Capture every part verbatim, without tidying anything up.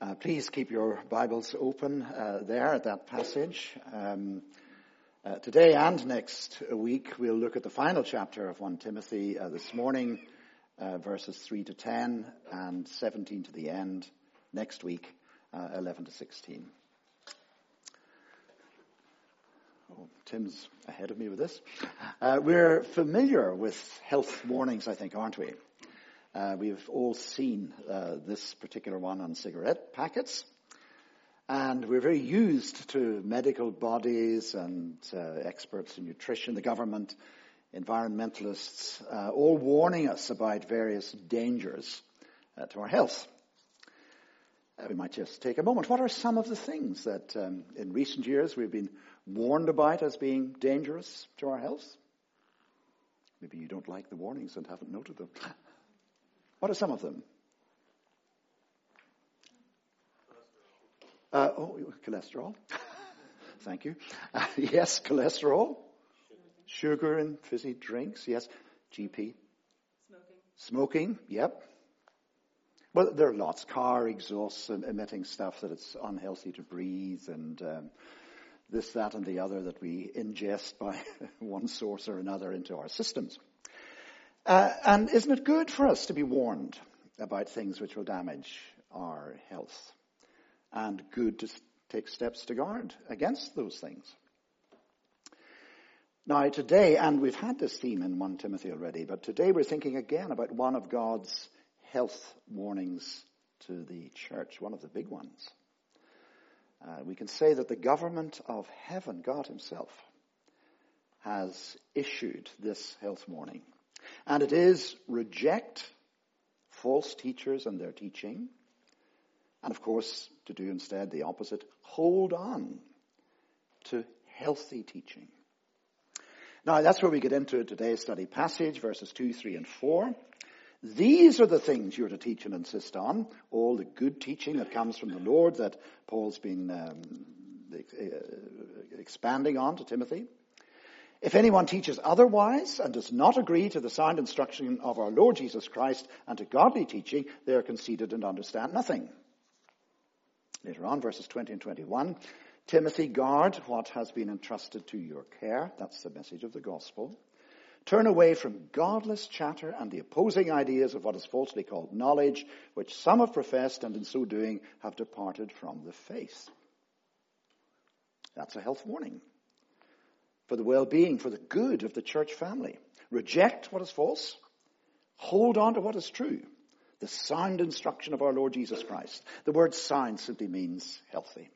Uh, please keep your Bibles open uh, there at that passage. Um, uh, today and next week we'll look at the final chapter of First Timothy uh, this morning, uh, verses three to ten and seventeen to the end. Next week, uh, eleven to sixteen. Oh, Tim's ahead of me with this. Uh, we're familiar with health warnings, I think, aren't we? Uh, we've all seen uh, this particular one on cigarette packets. And we're very used to medical bodies and uh, experts in nutrition, the government, environmentalists, uh, all warning us about various dangers uh, to our health. Uh, we might just take a moment. What are some of the things that um, in recent years we've been warned about as being dangerous to our health? Maybe you don't like the warnings and haven't noted them. What are some of them? Uh, oh, cholesterol. Thank you. Uh, yes, cholesterol. Sugar. Sugar in fizzy drinks. Yes. G P. Smoking. Smoking. Yep. Well, there are lots. Car exhausts emitting stuff that it's unhealthy to breathe, and um, this, that, and the other that we ingest by one source or another into our systems. Uh, and isn't it good for us to be warned about things which will damage our health? And good to take steps to guard against those things. Now today, and we've had this theme in First Timothy already, but today we're thinking again about one of God's health warnings to the church, one of the big ones. Uh, we can say that the government of heaven, God himself, has issued this health warning. And it is reject false teachers and their teaching. And of course, to do instead the opposite, hold on to healthy teaching. Now that's where we get into today's study passage, verses two, three, and four. These are the things you're to teach and insist on. All the good teaching that comes from the Lord that Paul's been um, expanding on to Timothy. If anyone teaches otherwise and does not agree to the sound instruction of our Lord Jesus Christ and to godly teaching, they are conceited and understand nothing. Later on, verses twenty and twenty-one, Timothy, guard what has been entrusted to your care. That's the message of the gospel. Turn away from godless chatter and the opposing ideas of what is falsely called knowledge, which some have professed and in so doing have departed from the faith. That's a health warning. For the well-being, for the good of the church family. Reject what is false. Hold on to what is true. The sound instruction of our Lord Jesus Christ. The word sound simply means healthy.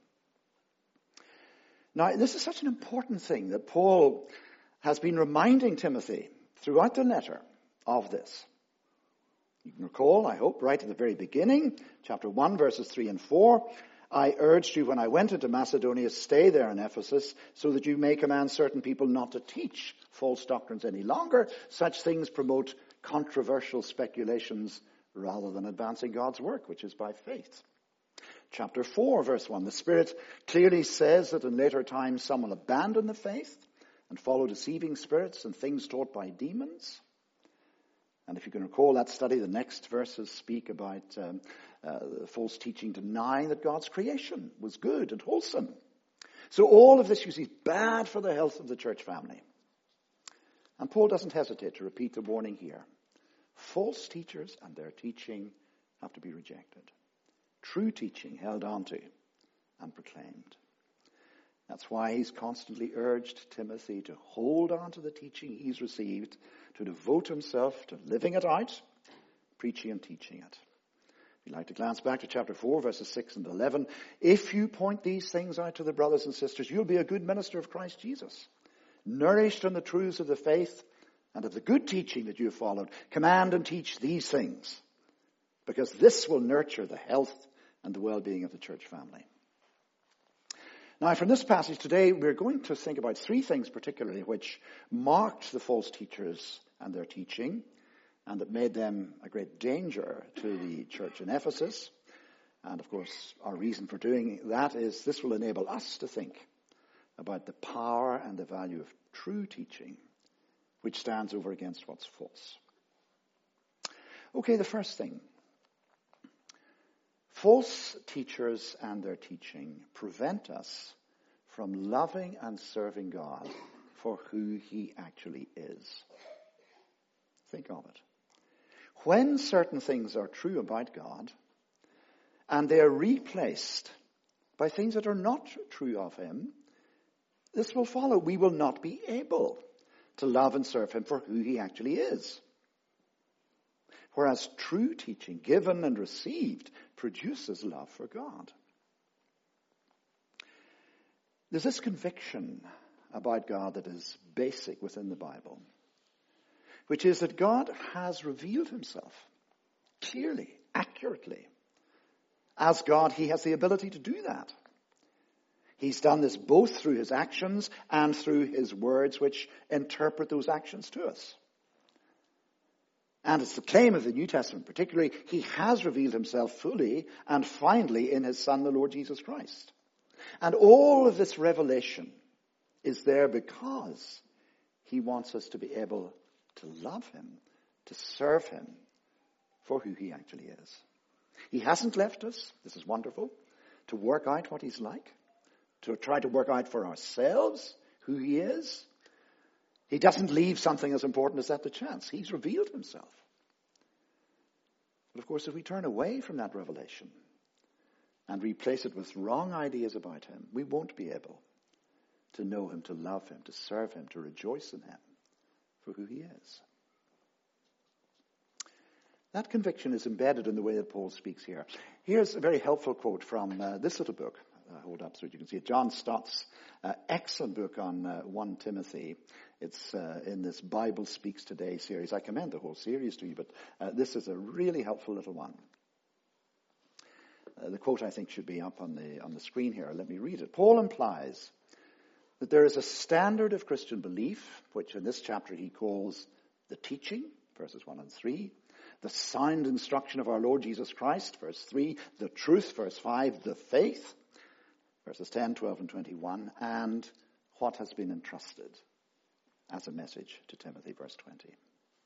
Now, this is such an important thing that Paul has been reminding Timothy throughout the letter of this. You can recall, I hope, right at the very beginning, chapter one, verses three and four, I urged you when I went into Macedonia, stay there in Ephesus, so that you may command certain people not to teach false doctrines any longer. Such things promote controversial speculations rather than advancing God's work, which is by faith. Chapter four, verse one, the Spirit clearly says that in later times some will abandon the faith and follow deceiving spirits and things taught by demons. And if you can recall that study, the next verses speak about um, uh, false teaching denying that God's creation was good and wholesome. So all of this, you see, is bad for the health of the church family. And Paul doesn't hesitate to repeat the warning here. False teachers and their teaching have to be rejected. True teaching held on to and proclaimed. That's why he's constantly urged Timothy to hold on to the teaching he's received, to devote himself to living it out, preaching and teaching it. If you'd like to glance back to chapter four, verses six and eleven, if you point these things out to the brothers and sisters, you'll be a good minister of Christ Jesus, nourished on the truths of the faith and of the good teaching that you have followed. Command and teach these things, because this will nurture the health and the well-being of the church family. Now, from this passage today, we're going to think about three things particularly which marked the false teachers and their teaching, and that made them a great danger to the church in Ephesus. And of course, our reason for doing that is this will enable us to think about the power and the value of true teaching, which stands over against what's false. Okay, the first thing. false teachers and their teaching prevent us from loving and serving God for who he actually is. Think of it. When certain things are true about God, and they are replaced by things that are not true of him, this will follow. We will not be able to love and serve him for who he actually is. Whereas true teaching, given and received, produces love for God. There's this conviction about God that is basic within the Bible, which is that God has revealed himself clearly, accurately. As God, he has the ability to do that. He's done this both through his actions and through his words, which interpret those actions to us. And it's the claim of the New Testament particularly, he has revealed himself fully and finally in his Son, the Lord Jesus Christ. And all of this revelation is there because he wants us to be able to love him, to serve him for who he actually is. He hasn't left us, this is wonderful, to work out what he's like, to try to work out for ourselves who he is. He doesn't leave something as important as that to chance. He's revealed himself. But of course, if we turn away from that revelation and replace it with wrong ideas about him, we won't be able to know him, to love him, to serve him, to rejoice in him for who he is. That conviction is embedded in the way that Paul speaks here. Here's a very helpful quote from uh, this little book. Uh, hold up so you can see it. John Stott's uh, excellent book on uh, First Timothy. It's uh, in this Bible Speaks Today series. I commend the whole series to you, but uh, this is a really helpful little one. Uh, the quote, I think, should be up on the on the screen here. Let me read it. Paul implies that there is a standard of Christian belief, which in this chapter he calls the teaching, verses one and three, the sound instruction of our Lord Jesus Christ, verse three, the truth, verse five, the faith, verses ten, twelve, and twenty-one, and what has been entrusted as a message to Timothy, verse twenty.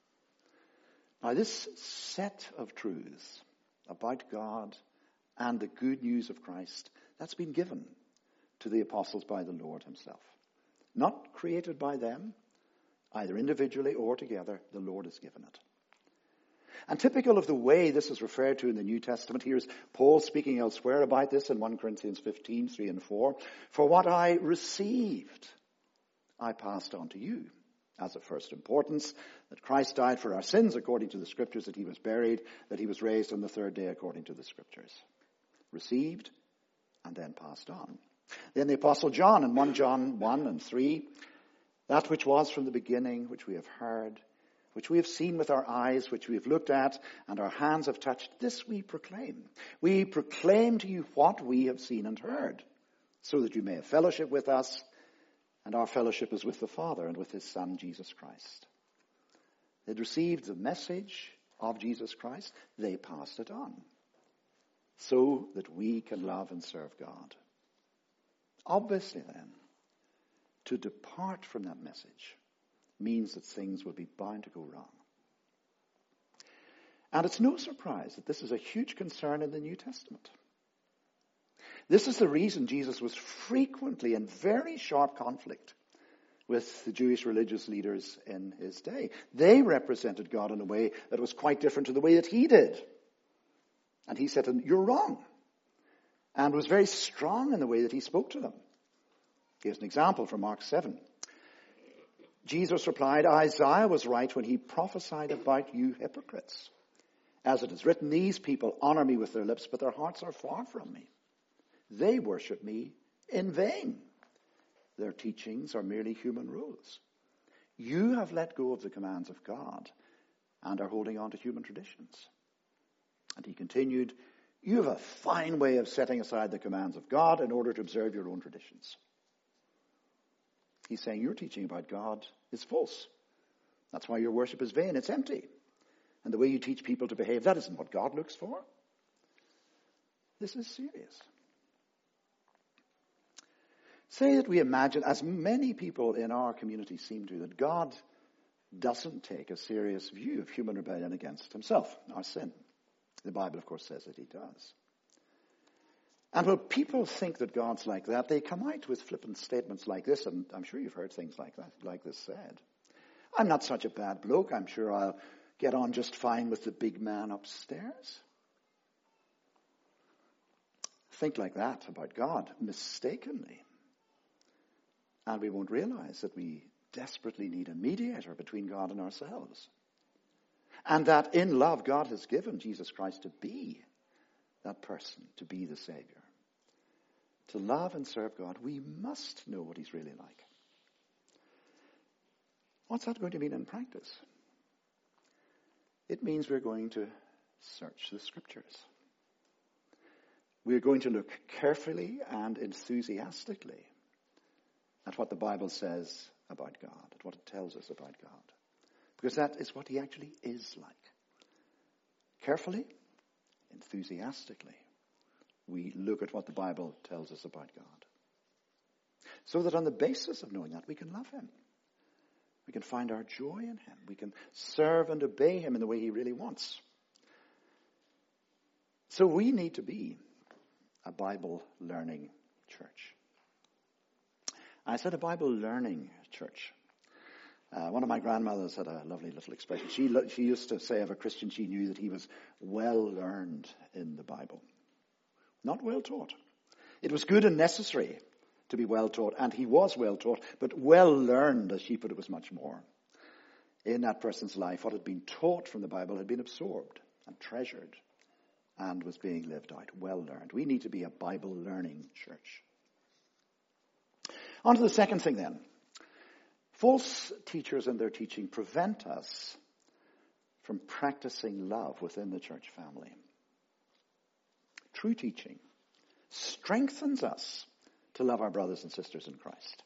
Now this set of truths about God and the good news of Christ, that's been given to the apostles by the Lord himself. Not created by them, either individually or together, the Lord has given it. And typical of the way this is referred to in the New Testament, here's Paul speaking elsewhere about this in First Corinthians fifteen, three and four. For what I received, I passed on to you as of first importance, that Christ died for our sins according to the Scriptures, that he was buried, that he was raised on the third day according to the Scriptures. Received and then passed on. Then the Apostle John in First John one and three, that which was from the beginning, which we have heard, which we have seen with our eyes, which we have looked at, and our hands have touched, this we proclaim. We proclaim to you what we have seen and heard, so that you may have fellowship with us, and our fellowship is with the Father and with his Son, Jesus Christ. They'd received the message of Jesus Christ, they passed it on, so that we can love and serve God. Obviously then, to depart from that message means that things will be bound to go wrong. And it's no surprise that this is a huge concern in the New Testament. This is the reason Jesus was frequently in very sharp conflict with the Jewish religious leaders in his day. They represented God in a way that was quite different to the way that he did. And he said to them, you're wrong. And was very strong in the way that he spoke to them. Here's an example from Mark seven. Jesus replied, Isaiah was right when he prophesied about you hypocrites. As it is written, these people honor me with their lips, but their hearts are far from me. They worship me in vain. Their teachings are merely human rules. You have let go of the commands of God and are holding on to human traditions. And he continued, you have a fine way of setting aside the commands of God in order to observe your own traditions. He's saying your teaching about God is false. That's why your worship is vain. It's empty. And the way you teach people to behave, that isn't what God looks for. This is serious. Say that we imagine, as many people in our community seem to, that God doesn't take a serious view of human rebellion against himself, our sin. The Bible, of course, says that he does. And when people think that God's like that, they come out with flippant statements like this, and I'm sure you've heard things like that, like this said. I'm not such a bad bloke. I'm sure I'll get on just fine with the big man upstairs. Think like that about God mistakenly. And we won't realize that we desperately need a mediator between God and ourselves. And that in love, God has given Jesus Christ to be that person, to be the Savior. To love and serve God, we must know what he's really like. What's that going to mean in practice? It means we're going to search the Scriptures. We're going to look carefully and enthusiastically at what the Bible says about God, at what it tells us about God. Because that is what he actually is like. Carefully, enthusiastically, we look at what the Bible tells us about God. So that on the basis of knowing that, we can love him. We can find our joy in him. We can serve and obey him in the way he really wants. So we need to be a Bible learning church. I said a Bible learning church. Uh, one of my grandmothers had a lovely little expression. She, she used to say of a Christian she knew that he was well learned in the Bible. Not well taught. It was good and necessary to be well taught, and he was well taught, but well learned, as she put it, was much more. In that person's life, what had been taught from the Bible had been absorbed and treasured and was being lived out, well learned. We need to be a Bible learning church. On to the second thing then. False teachers and their teaching prevent us from practicing love within the church family. True teaching strengthens us to love our brothers and sisters in Christ.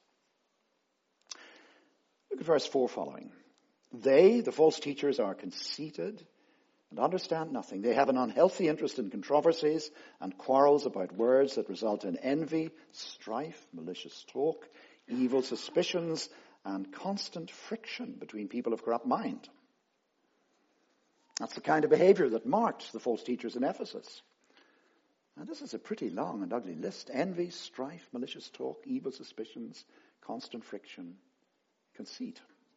Look at verse four following. They, the false teachers, are conceited and understand nothing. They have an unhealthy interest in controversies and quarrels about words that result in envy, strife, malicious talk, evil suspicions, and constant friction between people of corrupt mind. That's the kind of behavior that marked the false teachers in Ephesus. Now, this is a pretty long and ugly list. Envy, strife, malicious talk, evil suspicions, constant friction, conceit.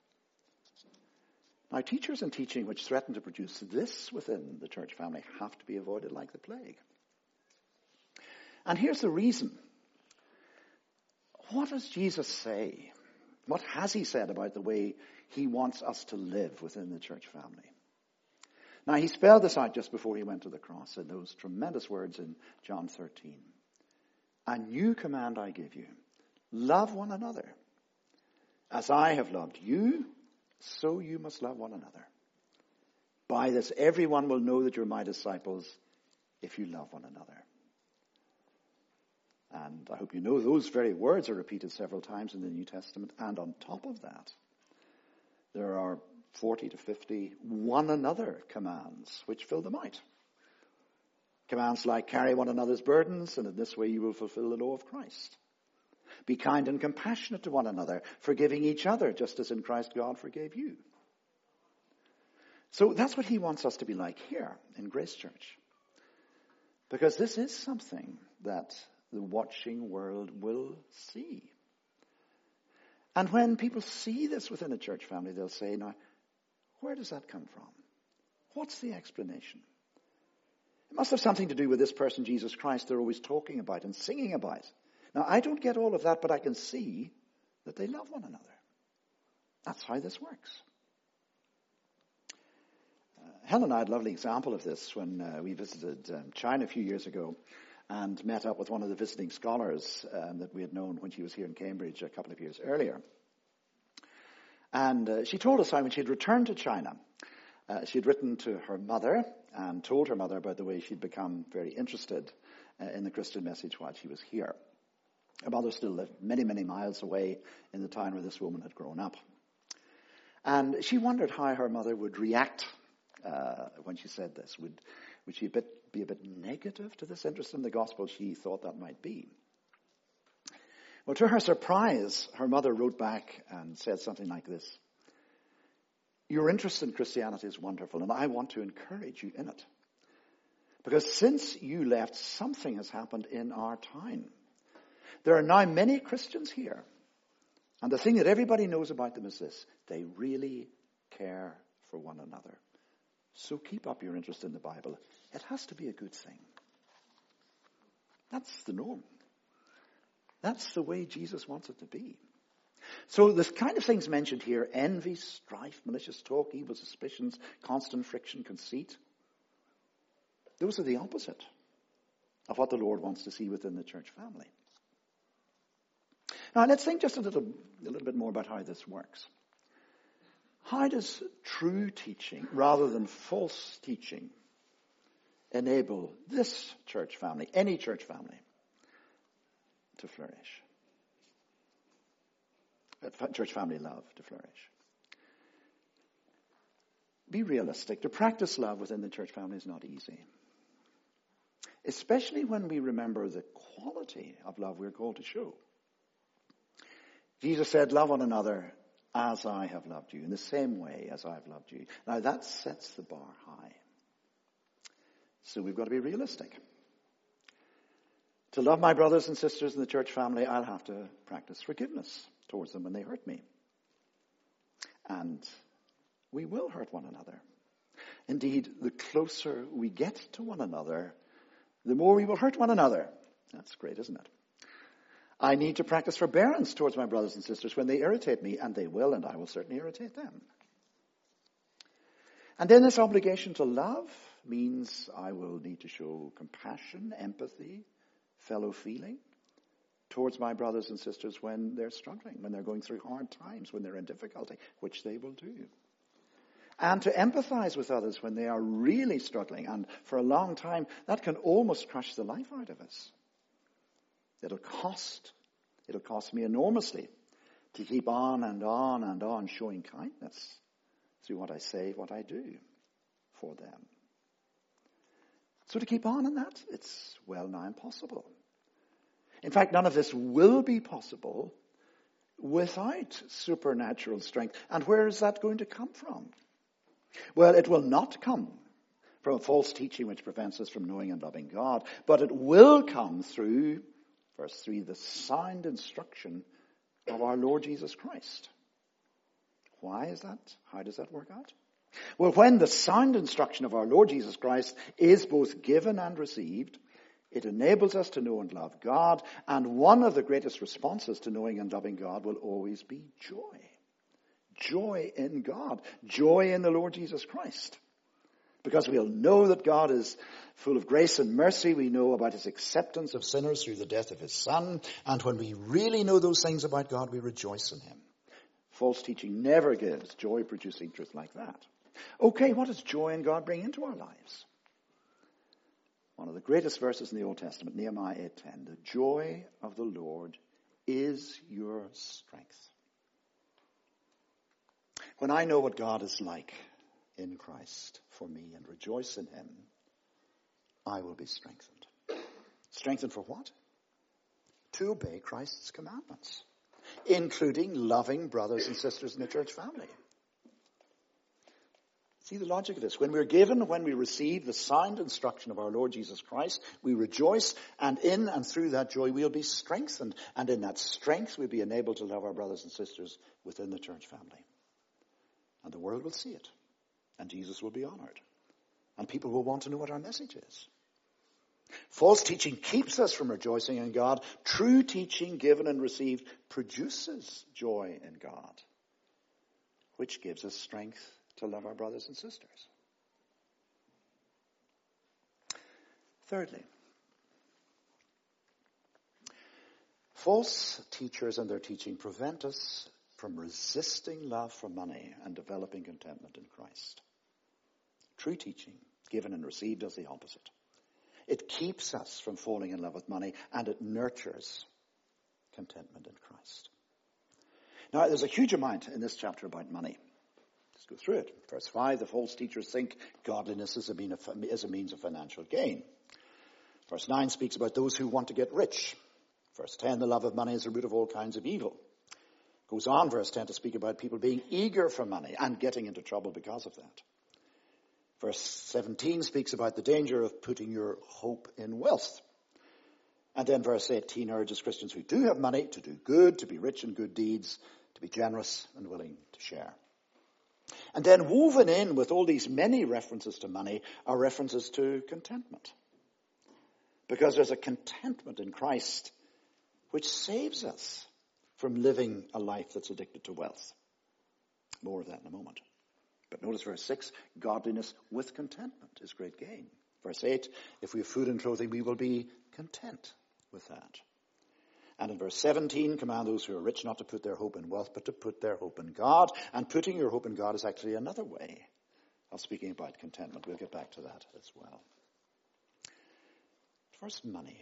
Now, teachers and teaching which threaten to produce this within the church family have to be avoided like the plague. And here's the reason. What does Jesus say? What has he said about the way he wants us to live within the church family? Now, he spelled this out just before he went to the cross in those tremendous words in John thirteen. A new command I give you. Love one another. As I have loved you, so you must love one another. By this, everyone will know that you're my disciples if you love one another. And I hope you know those very words are repeated several times in the New Testament. And on top of that, there are forty to fifty one another commands which fill them out. Commands like carry one another's burdens, and in this way you will fulfill the law of Christ. Be kind and compassionate to one another, forgiving each other, just as in Christ God forgave you. So that's what he wants us to be like here in Grace Church. Because this is something that the watching world will see. And when people see this within a church family, they'll say, now, where does that come from? What's the explanation? It must have something to do with this person, Jesus Christ, they're always talking about and singing about. Now, I don't get all of that, but I can see that they love one another. That's how this works. Uh, Helen and I had a lovely example of this when uh, we visited um, China a few years ago and met up with one of the visiting scholars um, that we had known when she was here in Cambridge a couple of years earlier. And uh, she told us how when she had returned to China, uh, she had written to her mother and told her mother about the way she'd become very interested uh, in the Christian message while she was here. Her mother still lived many, many miles away in the town where this woman had grown up. And she wondered how her mother would react uh, when she said this. Would, would she a bit, be a bit negative to this interest in the gospel? She thought that might be. Well, to her surprise, her mother wrote back and said something like this. Your interest in Christianity is wonderful, and I want to encourage you in it. Because since you left, something has happened in our town. There are now many Christians here. And the thing that everybody knows about them is this: they really care for one another. So keep up your interest in the Bible. It has to be a good thing. That's the norm. That's the way Jesus wants it to be. So the kind of things mentioned here: envy, strife, malicious talk, evil suspicions, constant friction, conceit. Those are the opposite of what the Lord wants to see within the church family. Now let's think just a little, a little bit more about how this works. How does true teaching, rather than false teaching, enable this church family, any church family, to flourish? Church family love to flourish. Be realistic. To practice love within the church family is not easy. Especially when we remember the quality of love we're called to show. Jesus said, love one another as I have loved you, in the same way as I've loved you. Now that sets the bar high. So we've got to be realistic. To love my brothers and sisters in the church family, I'll have to practice forgiveness towards them when they hurt me. And we will hurt one another. Indeed, the closer we get to one another, the more we will hurt one another. That's great, isn't it? I need to practice forbearance towards my brothers and sisters when they irritate me, and they will, and I will certainly irritate them. And then this obligation to love means I will need to show compassion, empathy, fellow feeling towards my brothers and sisters when they're struggling, when they're going through hard times, when they're in difficulty, which they will do. And to empathize with others when they are really struggling, and for a long time, that can almost crush the life out of us. It'll cost, it'll cost me enormously to keep on and on and on showing kindness through what I say, what I do for them. So to keep on in that, it's well nigh impossible. In fact, none of this will be possible without supernatural strength. And where is that going to come from? Well, it will not come from a false teaching which prevents us from knowing and loving God, but it will come through, verse three, the sound instruction of our Lord Jesus Christ. Why is that? How does that work out? Well, when the sound instruction of our Lord Jesus Christ is both given and received, it enables us to know and love God, and one of the greatest responses to knowing and loving God will always be joy. Joy in God. Joy in the Lord Jesus Christ. Because we'll know that God is full of grace and mercy. We know about his acceptance of sinners through the death of his Son. And when we really know those things about God, we rejoice in him. False teaching never gives joy-producing truth like that. Okay, what does joy in God bring into our lives? One of the greatest verses in the Old Testament, Nehemiah eight ten. The joy of the Lord is your strength. When I know what God is like in Christ for me and rejoice in him, I will be strengthened. Strengthened for what? To obey Christ's commandments, including loving brothers and sisters in the church family. See the logic of this. When we're given, when we receive the sound instruction of our Lord Jesus Christ, we rejoice, and in and through that joy we'll be strengthened. And in that strength we'll be enabled to love our brothers and sisters within the church family. And the world will see it. And Jesus will be honored. And people will want to know what our message is. False teaching keeps us from rejoicing in God. True teaching given and received produces joy in God, which gives us strength to love our brothers and sisters. Thirdly, false teachers and their teaching prevent us from resisting love for money and developing contentment in Christ. True teaching, given and received, does the opposite. It keeps us from falling in love with money, and it nurtures contentment in Christ. Now, there's a huge amount in this chapter about money. Let's go through it. Verse five, the false teachers think godliness is a means of financial gain. Verse nine speaks about those who want to get rich. Verse ten, the love of money is the root of all kinds of evil. Goes on, verse ten, to speak about people being eager for money and getting into trouble because of that. Verse seventeen speaks about the danger of putting your hope in wealth. And then verse eighteen urges Christians who do have money to do good, to be rich in good deeds, to be generous and willing to share. And then woven in with all these many references to money are references to contentment. Because there's a contentment in Christ which saves us from living a life that's addicted to wealth. More of that in a moment. But notice verse six, godliness with contentment is great gain. Verse eight, if we have food and clothing, we will be content with that. And in verse seventeen, command those who are rich not to put their hope in wealth, but to put their hope in God. And putting your hope in God is actually another way of speaking about contentment. We'll get back to that as well. First, money.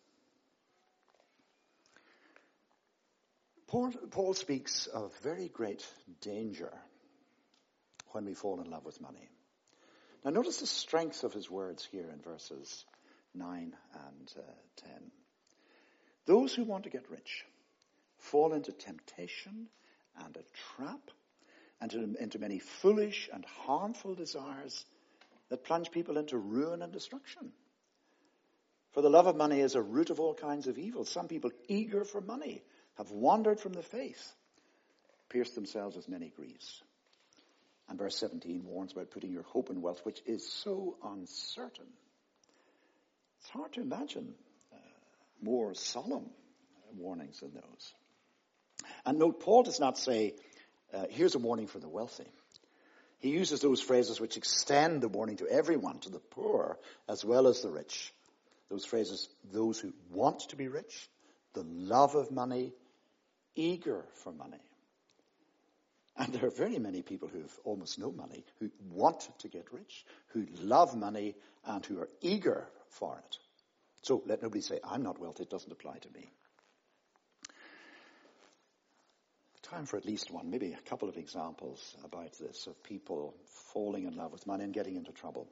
Paul, Paul speaks of very great danger when we fall in love with money. Now notice the strength of his words here in verses nine and uh, ten. Those who want to get rich fall into temptation and a trap and into, into many foolish and harmful desires that plunge people into ruin and destruction. For the love of money is a root of all kinds of evil. Some people eager for money have wandered from the faith, pierced themselves with many griefs. And verse seventeen warns about putting your hope in wealth, which is so uncertain. It's hard to imagine uh, more solemn warnings than those. And note, Paul does not say, uh, here's a warning for the wealthy. He uses those phrases which extend the warning to everyone, to the poor as well as the rich. Those phrases, those who want to be rich, the love of money, eager for money. And there are very many people who have almost no money, who want to get rich, who love money, and who are eager for it. So let nobody say, I'm not wealthy, it doesn't apply to me. Time for at least one, maybe a couple of examples about this, of people falling in love with money and getting into trouble.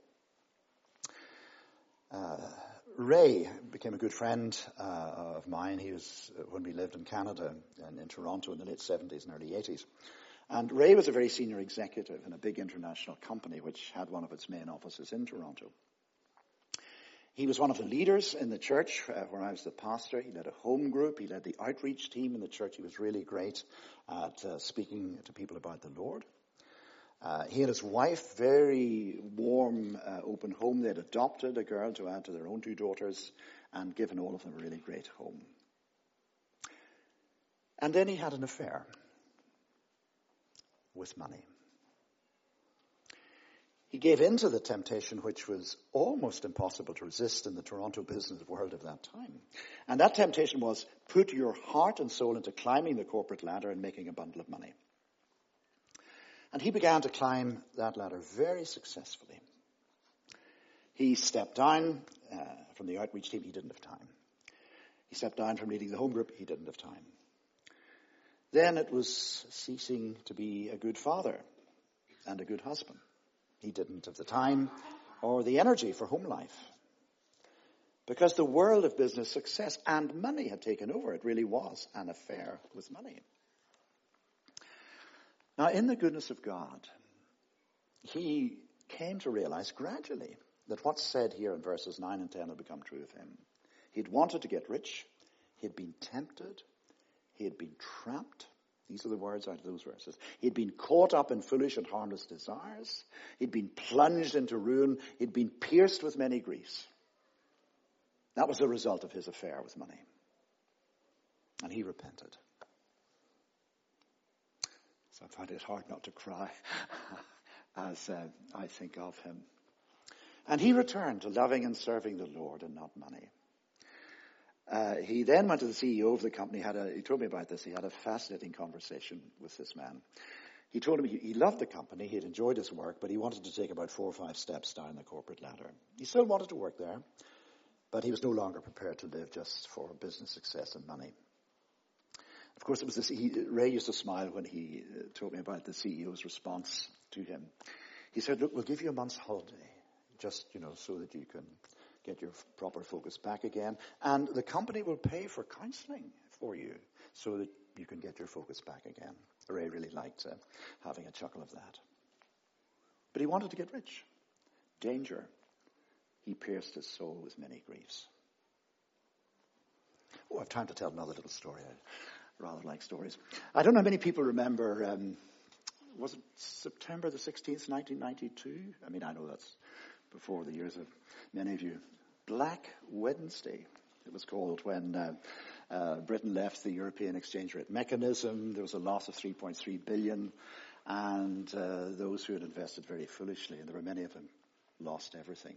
Uh, Ray became a good friend uh, of mine. He was, uh, when we lived in Canada and in Toronto in the late seventies and early eighties. And Ray was a very senior executive in a big international company which had one of its main offices in Toronto. He was one of the leaders in the church uh, where I was the pastor. He led a home group. He led the outreach team in the church. He was really great at uh, speaking to people about the Lord. Uh, he and his wife, very warm, uh, open home. They'd adopted a girl to add to their own two daughters and given all of them a really great home. And then he had an affair with money. He gave in to the temptation which was almost impossible to resist in the Toronto business world of that time. And that temptation was, put your heart and soul into climbing the corporate ladder and making a bundle of money. And he began to climb that ladder very successfully. He stepped down uh, from the outreach team. He didn't have time. He stepped down from leading the home group. He didn't have time. Then it was ceasing to be a good father and a good husband. He didn't have the time or the energy for home life. Because the world of business success and money had taken over. It really was an affair with money. Now, in the goodness of God, he came to realize gradually that what's said here in verses nine and ten had become true of him. He'd wanted to get rich. He'd been tempted. He had been trapped. These are the words out of those verses. He'd been caught up in foolish and harmless desires. He'd been plunged into ruin. He'd been pierced with many griefs. That was the result of his affair with money. And he repented. So I find it hard not to cry as uh, I think of him. And he returned to loving and serving the Lord and not money. Uh, he then went to the C E O of the company. Had a, he told me about this. He had a fascinating conversation with this man. He told him he, he loved the company. He had enjoyed his work, but he wanted to take about four or five steps down the corporate ladder. He still wanted to work there, but he was no longer prepared to live just for business success and money. Of course, it was this, he, Ray used to smile when he uh, told me about the C E O's response to him. He said, look, we'll give you a month's holiday, just, you know, so that you can get your proper focus back again. And the company will pay for counseling for you so that you can get your focus back again. Ray really liked uh, having a chuckle of that. But he wanted to get rich. danger. He pierced his soul with many griefs. Oh, I have time to tell another little story. I rather like stories. I don't know how many people remember, um, was it September the sixteenth, nineteen ninety-two? I mean, I know that's before the years of many of you. Black Wednesday, it was called, when uh, uh, Britain left the European exchange rate mechanism. There was a loss of three point three billion, and uh, those who had invested very foolishly, and there were many of them, lost everything.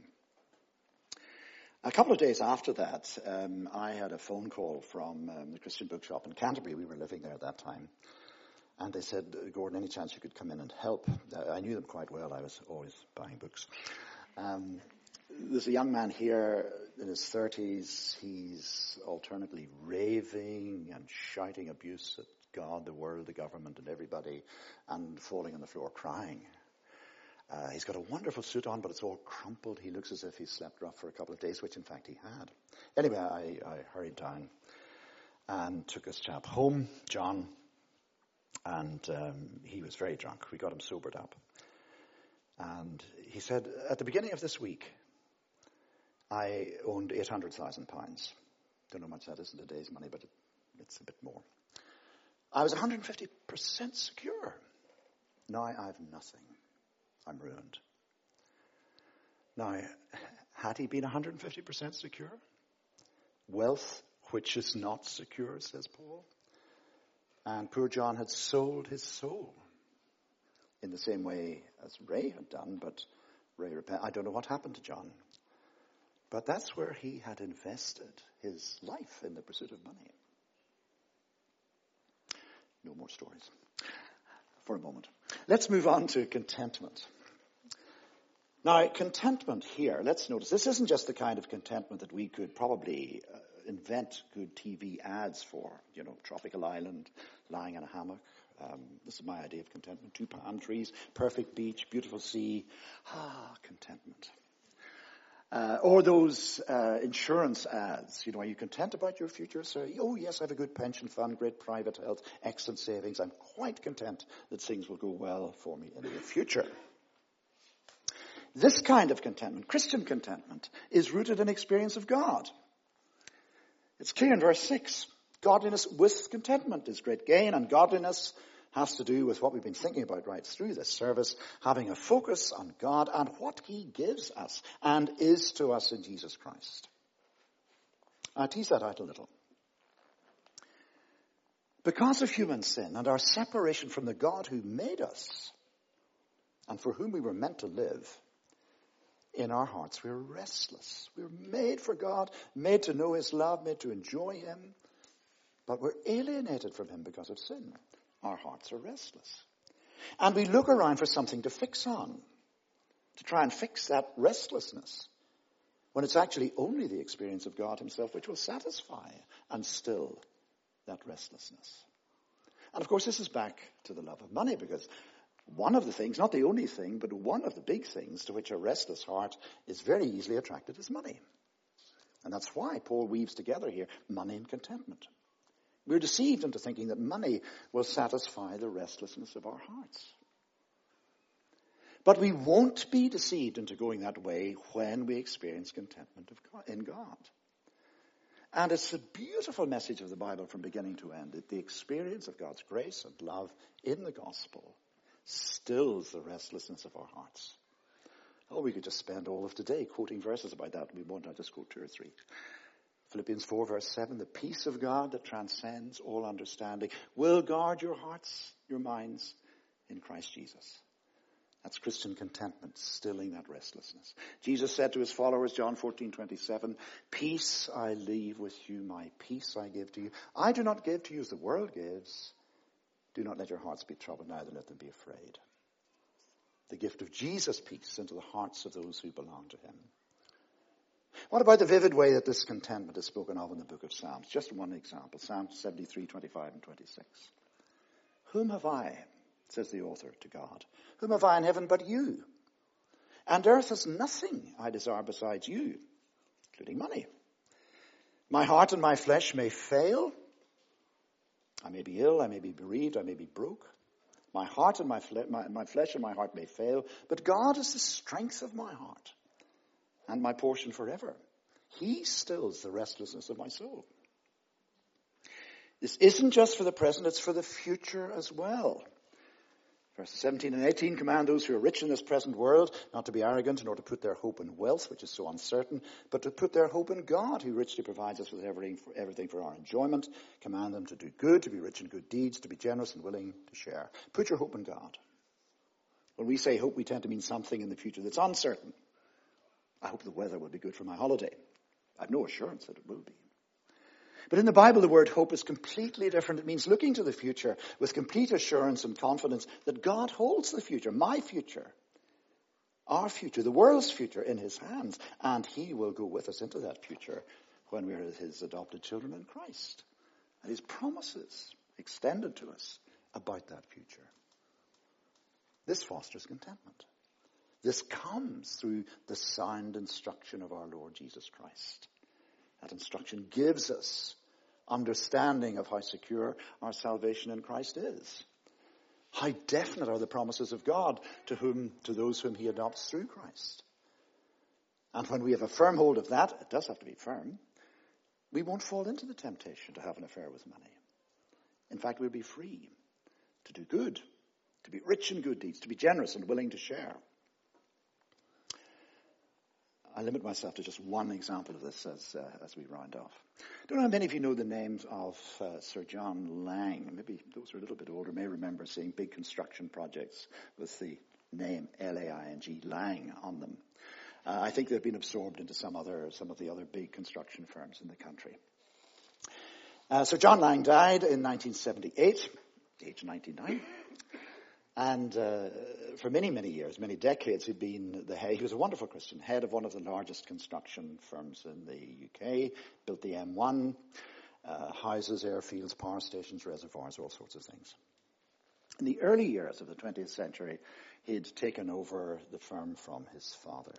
A couple of days after that, um, I had a phone call from um, the Christian bookshop in Canterbury. We were living there at that time. And they said, Gordon, any chance you could come in and help? Uh, I knew them quite well. I was always buying books. Um, there's a young man here in his thirties. He's alternately raving and shouting abuse at God, the world, the government, and everybody, and falling on the floor crying. Uh, he's got a wonderful suit on, but it's all crumpled. He looks as if he slept rough for a couple of days, which in fact he had. Anyway, I, I hurried down and took this chap home, John, and um, he was very drunk. We got him sobered up. And he said, at the beginning of this week, I owned eight hundred thousand pounds. Don't know how much that is in today's money, but it, it's a bit more. I was one hundred fifty percent secure. Now I have nothing. I'm ruined. Now, had he been one hundred fifty percent secure? Wealth which is not secure, says Paul. And poor John had sold his soul in the same way as Ray had done, but Ray repented. I don't know what happened to John. But that's where he had invested his life, in the pursuit of money. No more stories for a moment. Let's move on to contentment. Now, contentment here, let's notice, this isn't just the kind of contentment that we could probably uh, invent good T V ads for. You know, tropical island, lying in a hammock. Um, this is my idea of contentment. Two palm trees, perfect beach, beautiful sea. Ah, contentment. Uh, or those uh, insurance ads. You know, are you content about your future, sir? Oh, yes, I have a good pension fund, great private health, excellent savings. I'm quite content that things will go well for me in the future. This kind of contentment, Christian contentment, is rooted in experience of God. It's clear in verse six. Godliness with contentment is great gain, and godliness has to do with what we've been thinking about right through this service, having a focus on God and what he gives us and is to us in Jesus Christ. I'll tease that out a little. Because of human sin and our separation from the God who made us and for whom we were meant to live, in our hearts we're restless. We're made for God, made to know his love, made to enjoy him, but we're alienated from him because of sin. Our hearts are restless. And we look around for something to fix on, to try and fix that restlessness, when it's actually only the experience of God himself which will satisfy and still that restlessness. And of course, this is back to the love of money, because one of the things, not the only thing, but one of the big things to which a restless heart is very easily attracted is money. And that's why Paul weaves together here money and contentment. We're deceived into thinking that money will satisfy the restlessness of our hearts. But we won't be deceived into going that way when we experience contentment of God, in God. And it's a beautiful message of the Bible from beginning to end, that the experience of God's grace and love in the gospel stills the restlessness of our hearts. Oh, we could just spend all of today quoting verses about that. We won't. I'll just quote two or three. Philippians four verse seven, the peace of God that transcends all understanding will guard your hearts, your minds in Christ Jesus. That's Christian contentment, stilling that restlessness. Jesus said to his followers, John fourteen twenty-seven, peace I leave with you, my peace I give to you. I do not give to you as the world gives. Do not let your hearts be troubled, neither let them be afraid. The gift of Jesus' peace into the hearts of those who belong to him. What about the vivid way that this contentment is spoken of in the book of Psalms? Just one example, Psalm seventy-three, twenty-five and twenty-six. Whom have I, says the author to God, whom have I in heaven but you? And earth has nothing I desire besides you, including money. My heart and my flesh may fail. I may be ill, I may be bereaved, I may be broke. My heart and my, fle- my, my flesh and my heart may fail, but God is the strength of my heart and my portion forever. He stills the restlessness of my soul. This isn't just for the present, it's for the future as well. Verses seventeen and eighteen command those who are rich in this present world not to be arrogant nor to put their hope in wealth, which is so uncertain, but to put their hope in God, who richly provides us with everything for, everything for our enjoyment. Command them to do good, to be rich in good deeds, to be generous and willing to share. Put your hope in God. When we say hope, we tend to mean something in the future that's uncertain. I hope the weather will be good for my holiday. I have no assurance that it will be. But in the Bible, the word hope is completely different. It means looking to the future with complete assurance and confidence that God holds the future, my future, our future, the world's future in his hands. And he will go with us into that future when we are his adopted children in Christ. And his promises extended to us about that future. This fosters contentment. This comes through the sound instruction of our Lord Jesus Christ. That instruction gives us understanding of how secure our salvation in Christ is. How definite are the promises of God to whom, to those whom he adopts through Christ. And when we have a firm hold of that, it does have to be firm, we won't fall into the temptation to have an affair with money. In fact, we'll be free to do good, to be rich in good deeds, to be generous and willing to share. I limit myself to just one example of this as uh, as we round off. I don't know how many of you know the names of uh, Sir John Lang. Maybe those who are a little bit older may remember seeing big construction projects with the name L A I N G, Lang, on them. Uh, I think they've been absorbed into some other some of the other big construction firms in the country. Uh, Sir John Lang died in nineteen seventy-eight, age ninety-nine. And uh, for many, many years, many decades, he'd been the head. He was a wonderful Christian, head of one of the largest construction firms in the U K, built the M one, uh, houses, airfields, power stations, reservoirs, all sorts of things. In the early years of the twentieth century, he'd taken over the firm from his father.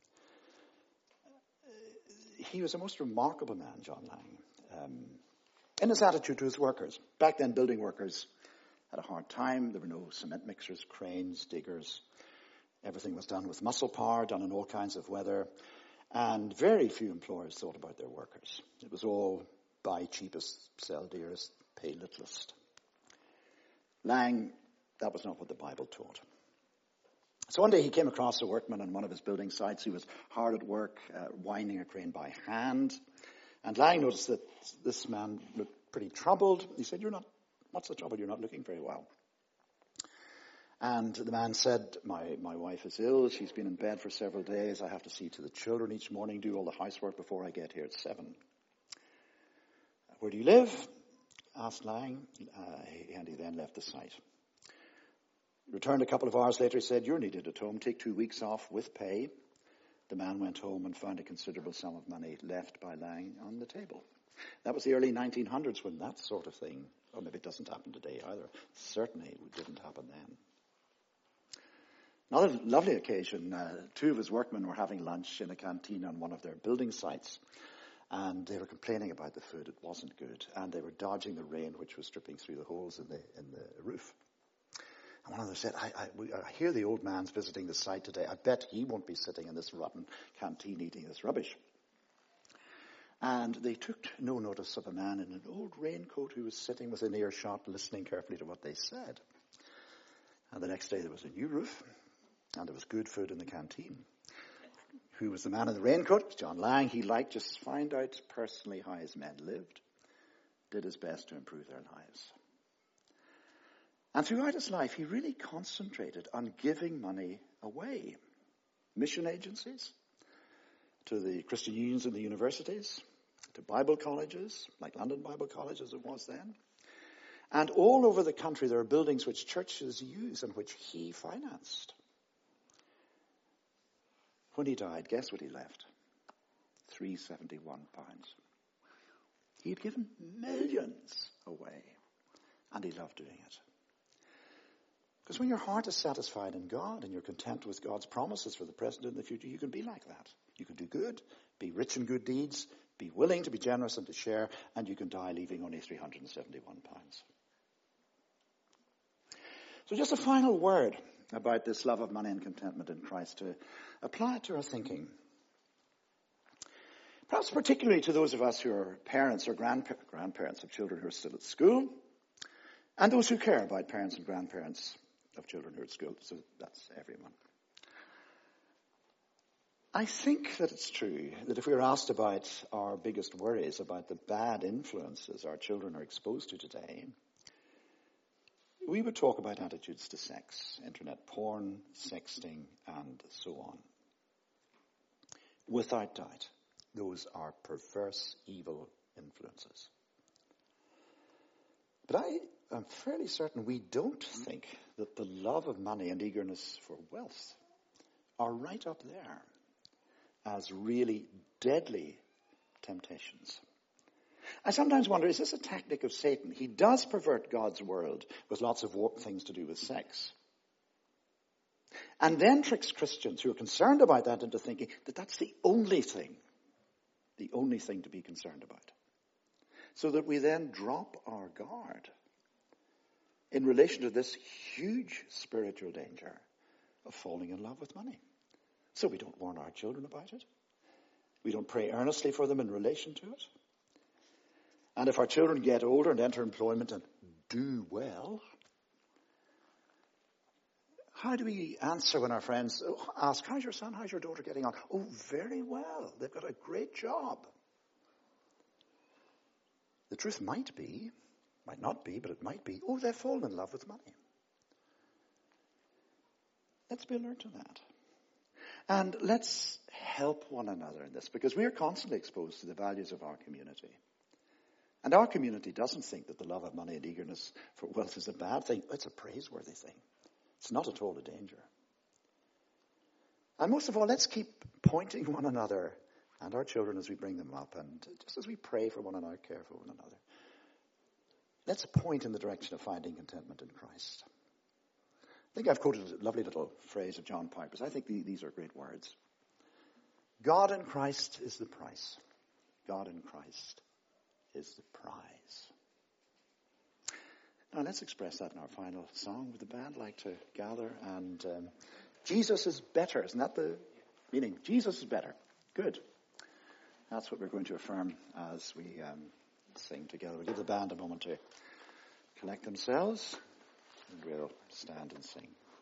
He was a most remarkable man, John Lang, um, in his attitude to his workers. Back then, building workers had a hard time. There were no cement mixers, cranes, diggers. Everything was done with muscle power, done in all kinds of weather. And very few employers thought about their workers. It was all buy cheapest, sell dearest, pay littlest. Lang, that was not what the Bible taught. So one day he came across a workman on one of his building sites who was hard at work, uh, winding a crane by hand. And Lang noticed that this man looked pretty troubled. He said, "You're not What's the trouble? You're not looking very well." And the man said, my, my wife is ill. She's been in bed for several days. I have to see to the children each morning, do all the housework before I get here at seven. "Where do you live?" asked Lang, uh, and he then left the site. He returned a couple of hours later. He said, "You're needed at home. Take two weeks off with pay." The man went home and found a considerable sum of money left by Lang on the table. That was the early nineteen hundreds when that sort of thing, or maybe it doesn't happen today either. Certainly it didn't happen then. Another lovely occasion, uh, two of his workmen were having lunch in a canteen on one of their building sites. And they were complaining about the food. It wasn't good. And they were dodging the rain, which was dripping through the holes in the in the roof. And one of them said, I, I, we, I hear the old man's visiting the site today. I bet he won't be sitting in this rotten canteen eating this rubbish. And they took no notice of a man in an old raincoat who was sitting within earshot, listening carefully to what they said. And the next day there was a new roof, and there was good food in the canteen. Who was the man in the raincoat? It was John Lang. He liked just find out personally how his men lived, did his best to improve their lives. And throughout his life, he really concentrated on giving money away. Mission agencies, to the Christian unions and the universities, to Bible colleges, like London Bible College as it was then. And all over the country there are buildings which churches use and which he financed. When he died, guess what he left? three hundred seventy-one pounds. He'd given millions away, and he loved doing it. Because when your heart is satisfied in God and you're content with God's promises for the present and the future, you can be like that. You can do good, be rich in good deeds, be willing to be generous and to share, and you can die leaving only three hundred seventy-one pounds. So just a final word about this love of money and contentment in Christ to apply it to our thinking. Perhaps particularly to those of us who are parents or grandpa- grandparents of children who are still at school, and those who care about parents and grandparents of children who are at school. So that's everyone. I think that it's true that if we were asked about our biggest worries about the bad influences our children are exposed to today, we would talk about attitudes to sex, internet porn, sexting, and so on. Without doubt, those are perverse, evil influences. But I am fairly certain we don't think that the love of money and eagerness for wealth are right up there as really deadly temptations. I sometimes wonder, is this a tactic of Satan? He does pervert God's world with lots of things to do with sex. And then tricks Christians who are concerned about that into thinking that that's the only thing, the only thing to be concerned about. So that we then drop our guard in relation to this huge spiritual danger of falling in love with money. So we don't warn our children about it. We don't pray earnestly for them in relation to it. And if our children get older and enter employment and do well, how do we answer when our friends ask, how's your son, how's your daughter getting on? Oh, very well. They've got a great job. The truth might be, might not be, but it might be, oh, they've fallen in love with money. Let's be alert to that. And let's help one another in this, because we are constantly exposed to the values of our community. And our community doesn't think that the love of money and eagerness for wealth is a bad thing. It's a praiseworthy thing. It's not at all a danger. And most of all, let's keep pointing one another and our children as we bring them up, and just as we pray for one another, care for one another. Let's point in the direction of finding contentment in Christ. I think I've quoted a lovely little phrase of John Piper's. I think the, these are great words. God in Christ is the price. God in Christ is the prize. Now let's express that in our final song. Would the band like to gather? And um, Jesus is better. Isn't that the meaning? Jesus is better. Good. That's what we're going to affirm as we um, sing together. We'll give the band a moment to collect themselves, and we'll stand and sing.